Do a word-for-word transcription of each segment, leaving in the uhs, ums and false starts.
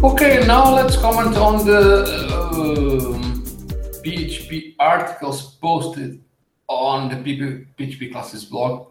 Okay, now let's comment on the um, P H P articles posted on the P H P classes blog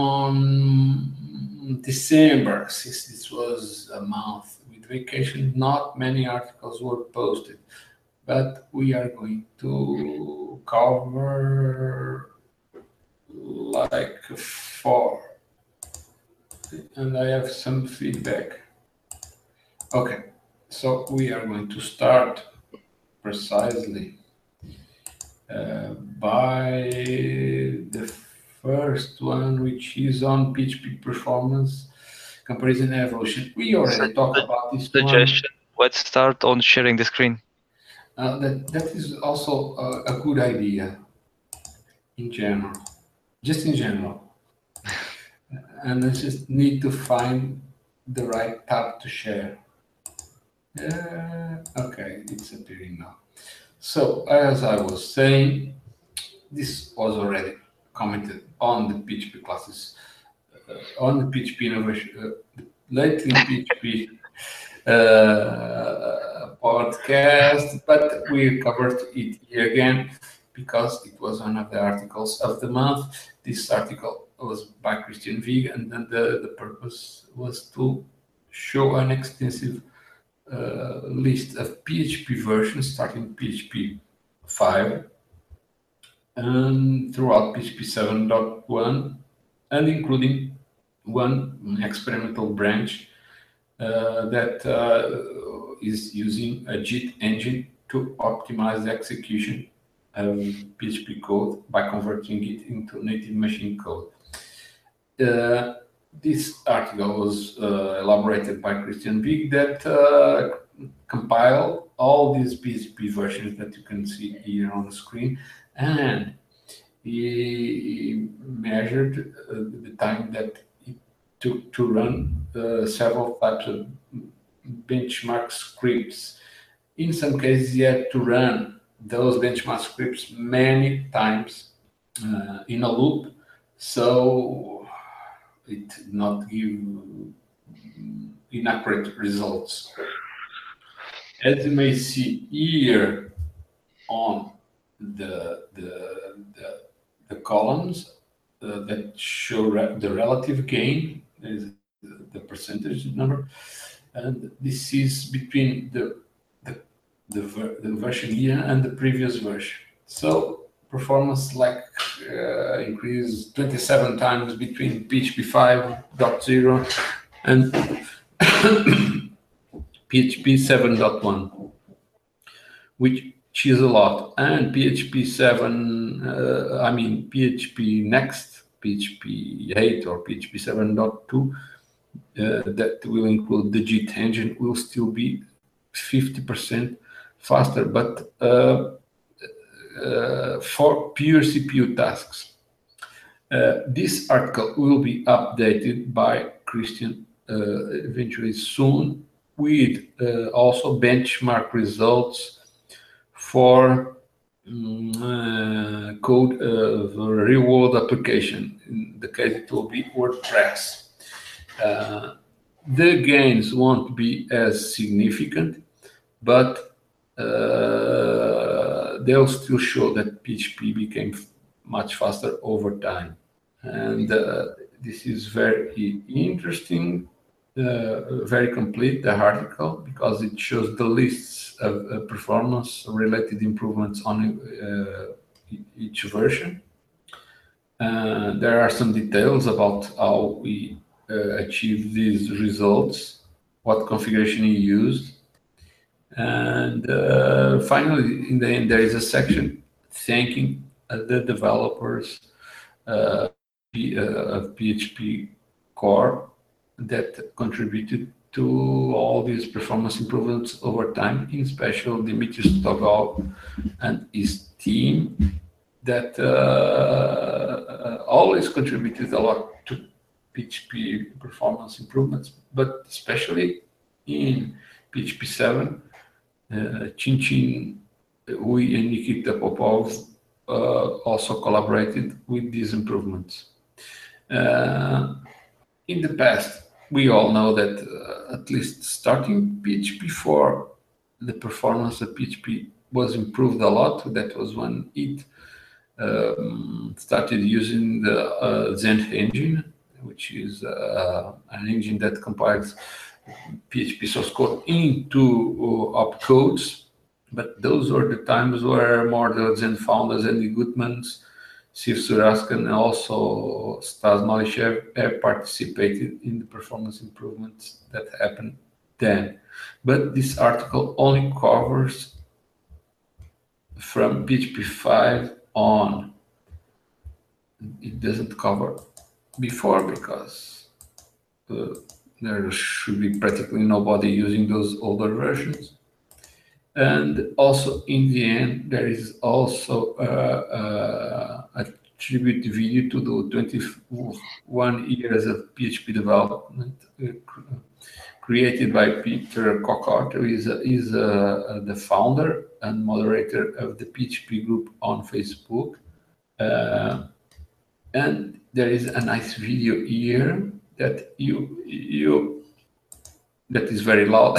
on December. Since this was a month with vacation, not many articles were posted, but we are going to cover like four, and I have some feedback. Okay, so we are going to start precisely uh, by the first one, which is on P H P performance comparison evolution. We already talked about this suggestion. One. Let's start on sharing the screen. Uh, that that is also a, a good idea in general, just in general. And I just need to find the right tab to share. Uh, okay, it's appearing now. So as I was saying, this was already commented on the P H P classes, uh, on the P H P innovation, uh, lately P H P uh, podcast, but we covered it here again because it was one of the articles of the month. This article was by Christian Wiig, and then the, the purpose was to show an extensive uh, list of P H P versions starting P H P five and throughout P H P seven point one, and including one experimental branch uh, that uh, is using a JIT engine to optimize the execution of P H P code by converting it into native machine code. Uh, this article was uh, elaborated by Christian Wiig that uh, compiled all these P H P versions that you can see here on the screen, and he measured uh, the time that it took to run uh, several types of benchmark scripts. In some cases, he had to run those benchmark scripts many times uh, in a loop, so it did not give inaccurate results. As you may see here on the the the, the columns uh, that show re- the relative gain, is the percentage number, and this is between the the the, ver- the version here and the previous version. So performance like uh, increased twenty-seven times between P H P five point zero and P H P seven point one, which is a lot. And P H P seven, uh, I mean P H P Next, P H P eight or P H P seven point two, uh, that will include the JIT engine, will still be fifty percent faster, but uh, uh, for pure C P U tasks. Uh, this article will be updated by Christian uh, eventually soon, with uh, also benchmark results for um, uh, code of a real-world application. In the case, it will be WordPress. Uh, the gains won't be as significant, but uh, they'll still show that P H P became f- much faster over time. And uh, this is very interesting, uh, very complete, the article, because it shows the lists of uh, performance related improvements on uh, e- each version. Uh, there are some details about how we uh, achieved these results, what configuration you used. And uh, finally, in the end, there is a section thanking uh, the developers uh, P- uh, of P H P Core that contributed to all these performance improvements over time, in special Dimitrios Togol and his team that uh, always contributed a lot to P H P performance improvements, but especially in P H P seven, uh, Chinchin, we and Nikita Popov uh, also collaborated with these improvements. Uh, in the past, we all know that uh, at least starting P H P four, the performance of P H P was improved a lot. That was when it um, started using the uh, Zend engine, which is uh, an engine that compiles P H P source code into uh, opcodes. But those were the times where more the Zend founders, Andy Gutmans, Siv Suraskan, and also Stas Malishev have participated in the performance improvements that happened then. But this article only covers from P H P five on. It doesn't cover before because uh, there should be practically nobody using those older versions. And also in the end, there is also uh, uh, a tribute video to the twenty-one years of P H P development uh, created by Peter Cockart, who is, uh, is uh, the founder and moderator of the P H P group on Facebook. Uh, and there is a nice video here that you you that is very loud.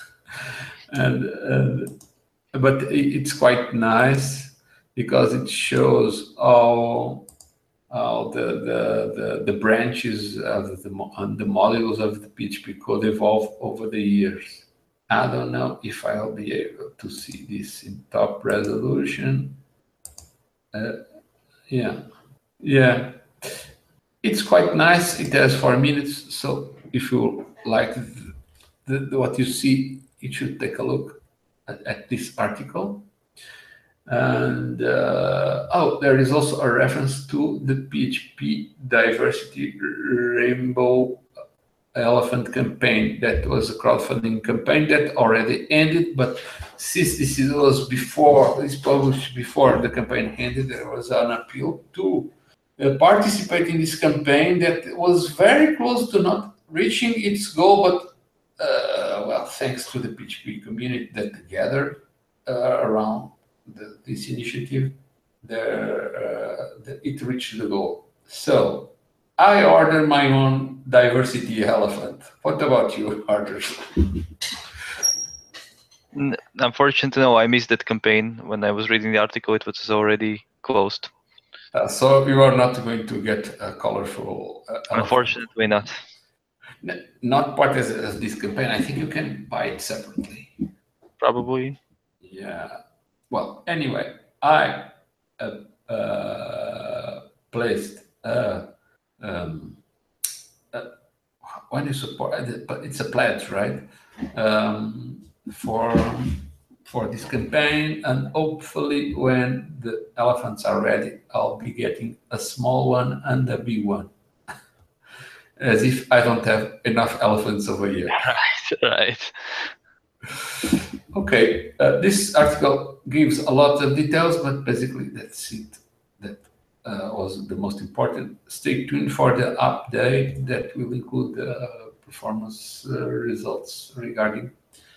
And, and but it's quite nice because it shows how, how the, the, the, the branches of the, and the modules of the P H P code evolve over the years. I don't know if I'll be able to see this in top resolution. Uh, yeah, yeah, it's quite nice. It has four minutes, so if you like the, the, what you see, you should take a look at, at this article. And uh, oh, there is also a reference to the P H P Diversity Rainbow Elephant campaign. That was a crowdfunding campaign that already ended, but since this was before, this published before the campaign ended, there was an appeal to uh, participate in this campaign that was very close to not reaching its goal, but Uh, well, thanks to the P H P community that gathered uh, around the, this initiative, there, uh, the, it reached the goal. So I ordered my own diversity elephant. What about you, Arthur? Unfortunately, no, I missed that campaign. When I was reading the article, it was already closed. Uh, so you are not going to get a colorful uh, elephant. Unfortunately, not. Not part as, as this campaign. I think you can buy it separately. Probably. Yeah. Well, anyway, I uh, uh, placed uh, um, uh, when you support, it's a pledge, right? Um, for for this campaign, and hopefully, when the elephants are ready, I'll be getting a small one and a big one. As if I don't have enough elephants over here. Right, right. Okay, uh, this article gives a lot of details, but basically that's it. That uh, was the most important. Stay tuned for the update that will include the uh, performance uh, results regarding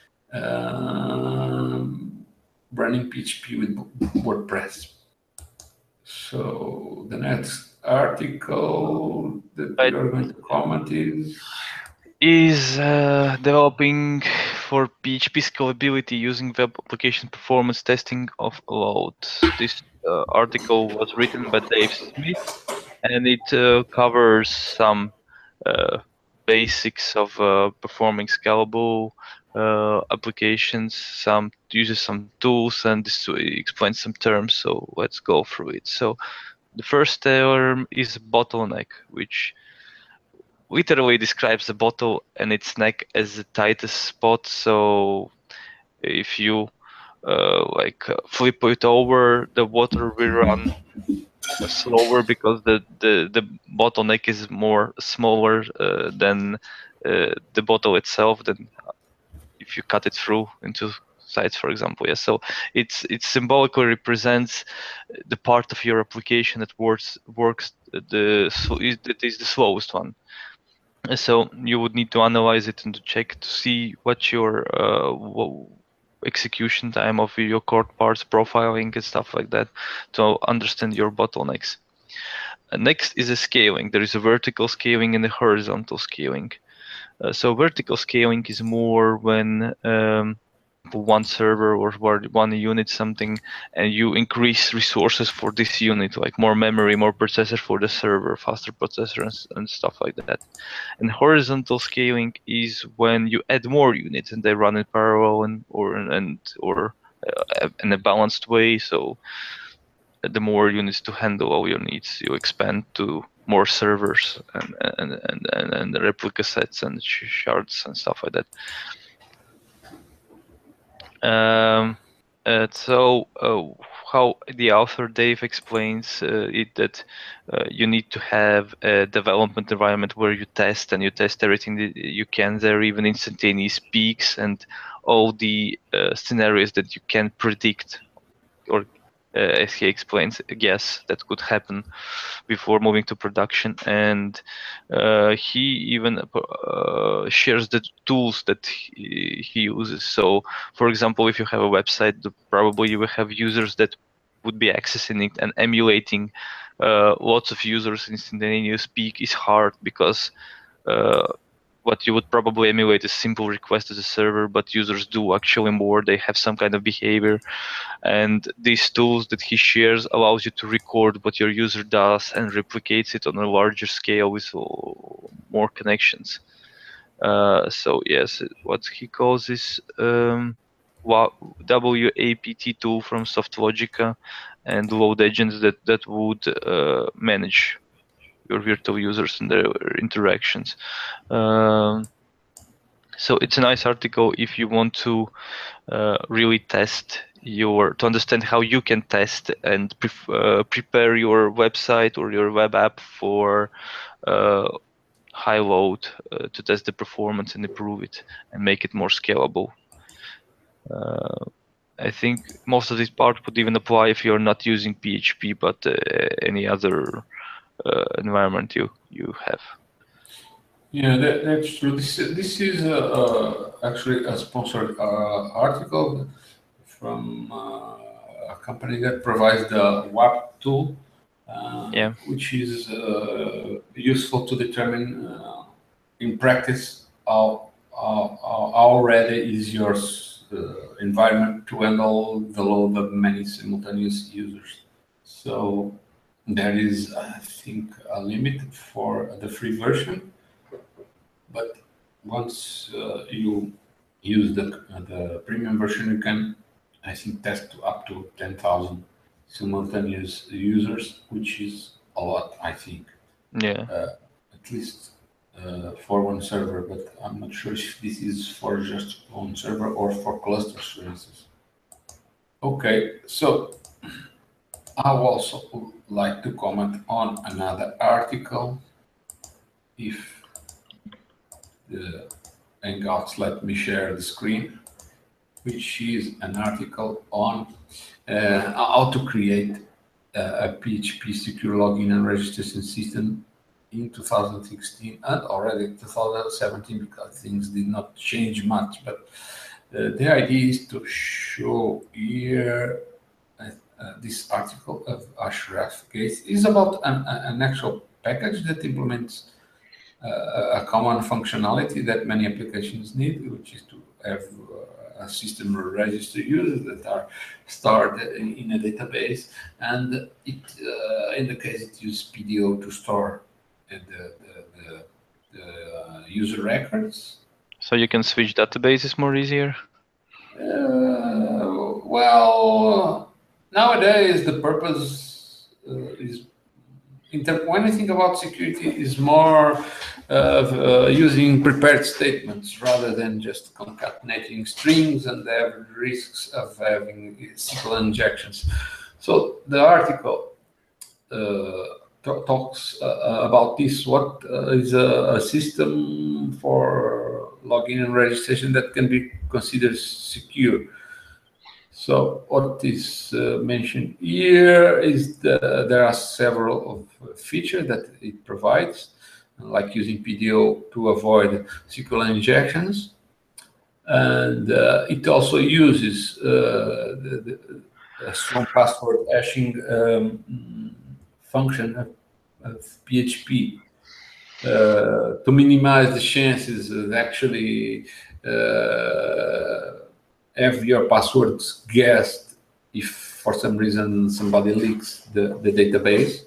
um, running P H P with WordPress. So the next article that we are going to comment is is uh, developing for P H P scalability using web application performance testing of load. This uh, article was written by Dave Smith, and it uh, covers some uh, basics of uh, performing scalable uh, applications, some uses some tools, and this explains some terms. So let's go through it. So the first term is bottleneck, which literally describes the bottle and its neck as the tightest spot. So if you uh, like uh, flip it over, the water will run slower because the the the bottleneck is more smaller uh, than uh, the bottle itself. Than if you cut it through into sides, for example. Yeah. So it's it symbolically represents the part of your application that works works the that is the slowest one. So you would need to analyze it and to check to see what your uh, what execution time of your code parts, profiling and stuff like that, to understand your bottlenecks. next is a scaling. There is a vertical scaling and a horizontal scaling. Uh, so vertical scaling is more when um, one server or one unit something, and you increase resources for this unit, like more memory, more processor for the server, faster processor, and, and stuff like that. And horizontal scaling is when you add more units and they run in parallel and or and or uh, in a balanced way. So the more units to handle all your needs, you expand to more servers and and and and, and replica sets and shards and stuff like that. Um, uh, so uh, how the author Dave explains uh, it that uh, you need to have a development environment where you test and you test everything that you can there, even instantaneous peaks and all the uh, scenarios that you can predict or uh, as he explains, guess that could happen before moving to production. And uh, he even uh, shares the tools that he, he uses. So, for example, if you have a website, probably you will have users that would be accessing it, and emulating uh, lots of users instantaneous peak is hard because uh, what you would probably emulate is simple request as a server, but users do actually more. They have some kind of behavior, and these tools that he shares allows you to record what your user does and replicates it on a larger scale with more connections. Uh, so yes, what he calls this um, W A P T tool from Softlogica, and load agents that that would uh, manage your virtual users and their interactions. Um, so it's a nice article if you want to uh, really test your, to understand how you can test and pre uh, prepare your website or your web app for uh, high load uh, to test the performance and improve it and make it more scalable. Uh, I think most of this part would even apply if you're not using P H P, but uh, any other uh, environment you you have. Yeah, that, that's true. This, this is uh, uh, actually a sponsored uh, article from uh, a company that provides the W A P tool, uh, Yeah. which is uh, useful to determine uh, in practice how, how, how how ready is your uh, environment to handle the load of many simultaneous users. So there is, I think, a limit for the free version. But once uh, you use the the premium version, you can, I think, test to up to ten thousand simultaneous users, which is a lot, I think. Yeah. Uh, at least uh, for one server, but I'm not sure if this is for just one server or for clusters, for instance. Okay, so I would also like to comment on another article. If the Hangouts let me share the screen, which is an article on uh, how to create a, a P H P secure login and registration system in two thousand sixteen and already two thousand seventeen, because things did not change much. But uh, the idea is to show here uh, uh, this article of Ashraf Gates is about an, an actual package that implements uh, a common functionality that many applications need, which is to have uh, a system register users that are stored in a database, and it, uh, in the case it uses P D O to store the, the, the, the user records. So you can switch databases more easier? Uh, well, nowadays the purpose uh, is, when I think about security, is more of uh, using prepared statements rather than just concatenating strings and have risks of having S Q L injections. So the article uh, talks uh, about this. What uh, is a, a system for login and registration that can be considered secure? So what is uh, mentioned here is that there are several of features that it provides, like using P D O to avoid S Q L injections. And uh, it also uses uh, the, the, a strong password hashing um, function of P H P uh, to minimize the chances of actually uh, have your passwords guessed if for some reason somebody leaks the, the database.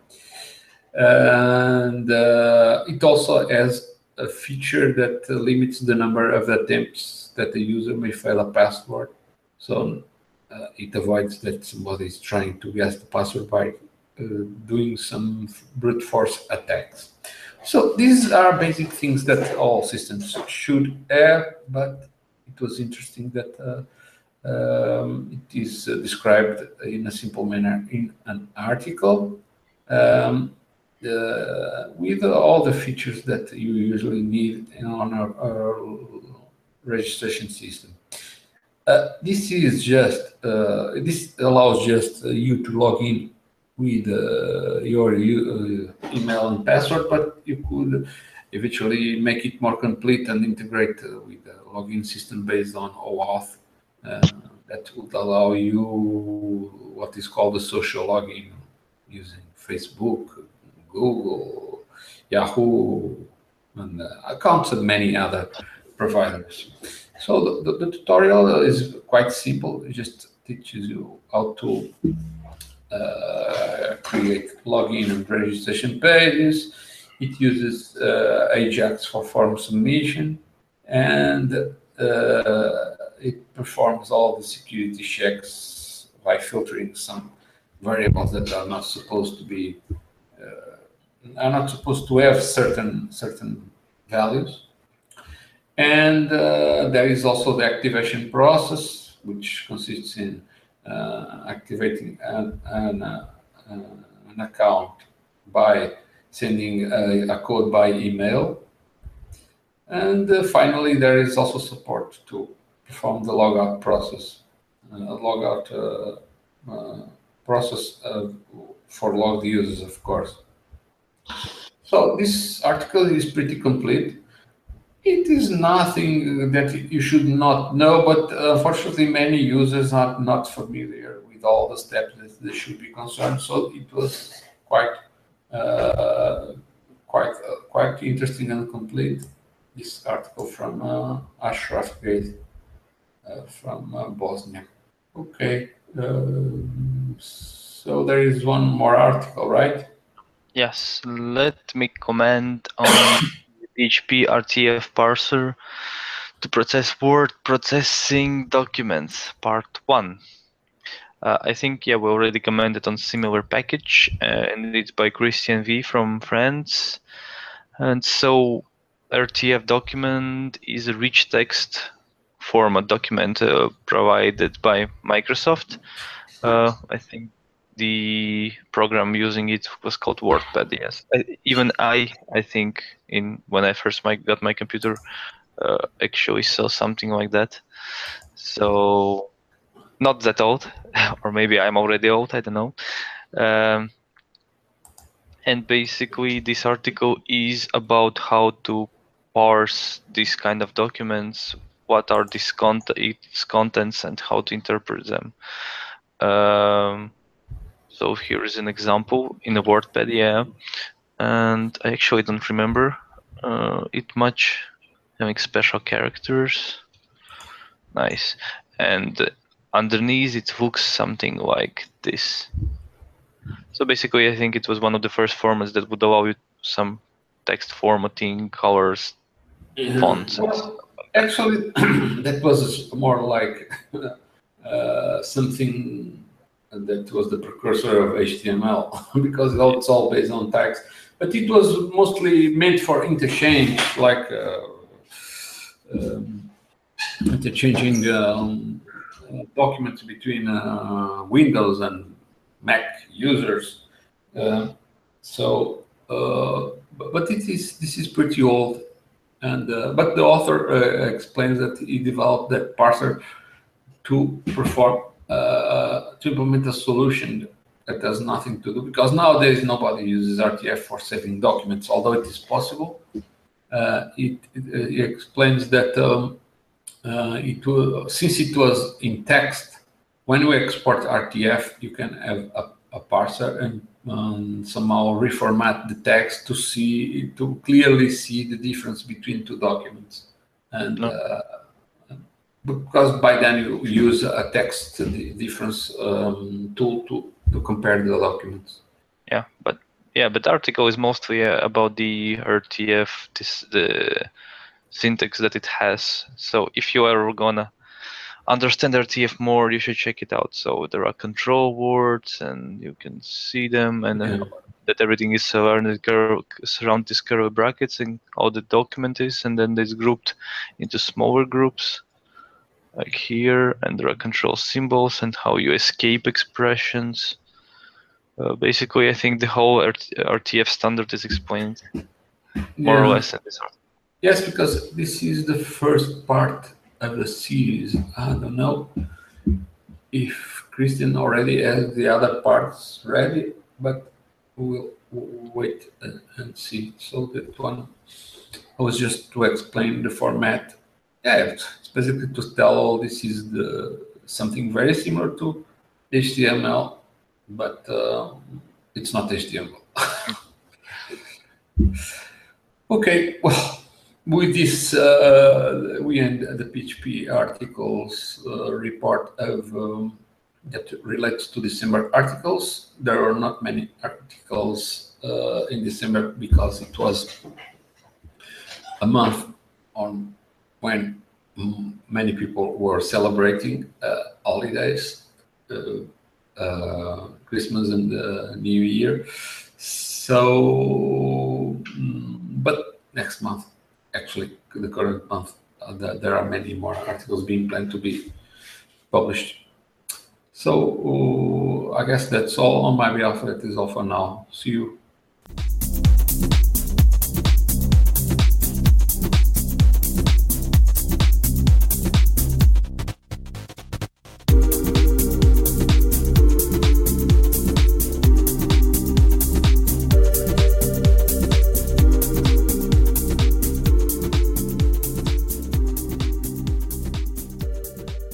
And uh, it also has a feature that uh, limits the number of attempts that the user may fail a password. So uh, it avoids that somebody is trying to guess the password by uh, doing some brute force attacks. So these are basic things that all systems should have, but it was interesting that uh, um, it is uh, described in a simple manner in an article. Um, Uh, with all the features that you usually need on our, our registration system. Uh, this is just, uh, this allows just uh, you to log in with uh, your uh, email and password, but you could eventually make it more complete and integrate uh, with the login system based on OAuth. Uh, that would allow you what is called a social login using Facebook, Google, Yahoo, and uh, accounts and many other providers. So the, the, the tutorial is quite simple. It just teaches you how to uh, create login and registration pages. It uses uh, Ajax for form submission, and uh, it performs all the security checks by filtering some variables that are not supposed to be are not supposed to have certain certain values. And uh, there is also the activation process, which consists in uh, activating an, an, uh, an account by sending a, a code by email. And uh, finally, there is also support to perform the logout process, uh, logout uh, uh, process uh, for logged users, of course. So this article is pretty complete. It is nothing that you should not know, but unfortunately many users are not familiar with all the steps that they should be concerned. So it was quite, uh, quite, uh, quite interesting and complete. This article from uh, Ashraf Gate uh, from uh, Bosnia. Okay, uh, so there is one more article, right? Yes, let me comment on the P H P R T F parser to process word processing documents, part one. Uh, I think, yeah, we already commented on similar package, uh, and it's by Christian V from France. And so R T F document is a rich text format document uh, provided by Microsoft. Uh, I think the program using it was called WordPad. Yes, I, even I, I think in when I first my, got my computer, uh, actually saw something like that. So not that old, or maybe I'm already old. I don't know. Um, and basically, this article is about how to parse this kind of documents. What are these cont its contents and how to interpret them. Um, So here is an example in a WordPad, yeah, and I actually don't remember uh, it much, having special characters. Nice. And underneath it looks something like this. So basically, I think it was one of the first formats that would allow you some text formatting, colors, yeah. fonts. Well, actually, that was more like uh, something that was the precursor of H T M L because it's all based on text. But it was mostly meant for interchange, like uh, um, interchanging um, uh, documents between uh, Windows and Mac users. Uh, so, uh, but, but it is this is pretty old, and uh, but the author uh, explains that he developed that parser to perform. Uh, to implement a solution that has nothing to do, because nowadays nobody uses R T F for saving documents, although it is possible. Uh, it, it, it explains that um, uh, it will, since it was in text, when we export R T F, you can have a, a parser, and um, somehow reformat the text to see to clearly see the difference between two documents, and No. uh, because by then you use a text difference um, tool to to compare the documents. Yeah, but yeah, but the article is mostly uh, about the R T F, this the syntax that it has. So if you are gonna understand R T F more, you should check it out. So there are control words, and you can see them, and Yeah. uh, that everything is surrounded curve, surround these curly brackets, and all the document is, and then it's grouped into smaller groups, like here, and there are control symbols and how you escape expressions. Uh, basically, I think the whole R T F standard is explained more Yeah. or less in this article. Yes, because this is the first part of the series. I don't know if Christian already has the other parts ready, but we'll wait and see. So that one was just to explain the format. Yeah, it's basically to tell this is the something very similar to H T M L, but uh, it's not H T M L. Okay, well, with this, uh, we end the P H P articles uh, report of um, that relates to December articles. There are not many articles uh, in December because it was a month on when mm, many people were celebrating uh, holidays, uh, uh, Christmas and uh, New Year. So, mm, but next month, actually, the current month, uh, the, there are many more articles being planned to be published. So, uh, I guess that's all on my behalf. That is all for now. See you.